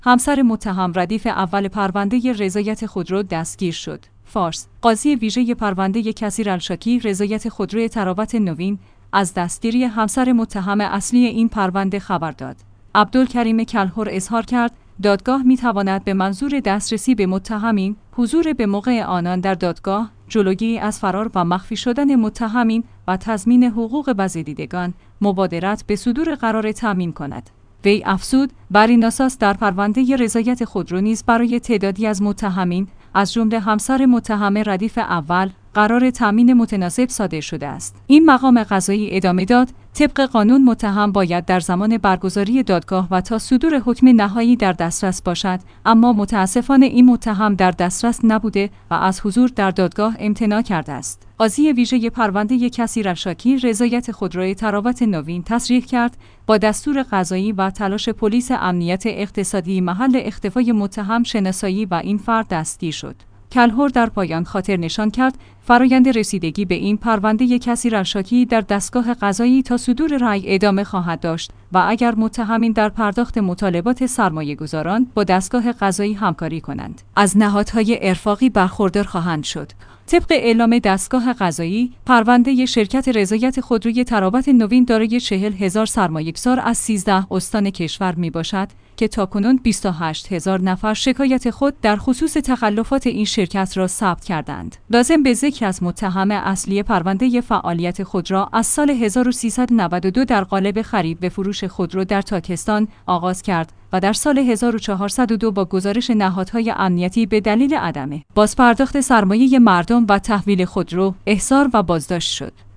همسر متهم ردیف اول پرونده رضایت خودرو دستگیر شد. فارس: قاضی ویژه پرونده کثیر الشاکی رضایت خودرو تراوت نوین از دستگیری همسر متهم اصلی این پرونده خبر داد. عبدالکریم کلهر اظهار کرد دادگاه می‌تواند به منظور دسترسی به متهمین، حضور به موقع آنان در دادگاه، جلوگیری از فرار و مخفی شدن متهمین و تضمین حقوق بازدیدگان، مبادرت به صدور قرار تامین کند. وی افزود بر این اساس در پرونده رضایت خودرو نیز برای تعدادی از متهمین از جمله همسر متهم ردیف اول قرار تامین متناسب صادر شده است. این مقام قضایی ادامه داد طبق قانون متهم باید در زمان برگزاری دادگاه و تا صدور حکم نهایی در دسترس باشد، اما متاسفانه این متهم در دسترس نبوده و از حضور در دادگاه امتناع کرده است. قاضی ویژه پرونده کثیر الشاکی رضایت خودرو تراوت نوین تصریح کرد با دستور قضایی و تلاش پلیس امنیت اقتصادی محل اختفای متهم شناسایی و این فرد دستگیر شد. کلهر در پایان خاطر نشان کرد فرایند رسیدگی به این پرونده کثیر الشاکی در دستگاه قضایی تا صدور رأی ادامه خواهد داشت و اگر متهمین در پرداخت مطالبات سرمایه‌گذاران با دستگاه قضایی همکاری کنند، از نهادهای ارفاقی برخوردار خواهند شد. طبق اعلام دستگاه قضایی، پرونده شرکت رضایت خودروی تراوت نوین دارای 40,000 سرمایه‌گذار از 13 استان کشور میباشد که تاکنون 28,000 نفر شکایت خود در خصوص تخلفات این شرکت را ثبت کردند. لازم به ذکر از متهم اصلی پرونده فعالیت خودرو از سال 1392 در قالب خرید و فروش خودرو در تاکستان آغاز کرد و در سال 1402 با گزارش نهادهای امنیتی به دلیل عدم بازپرداخت سرمایه مردم و تحویل خودرو احضار و بازداشت شد.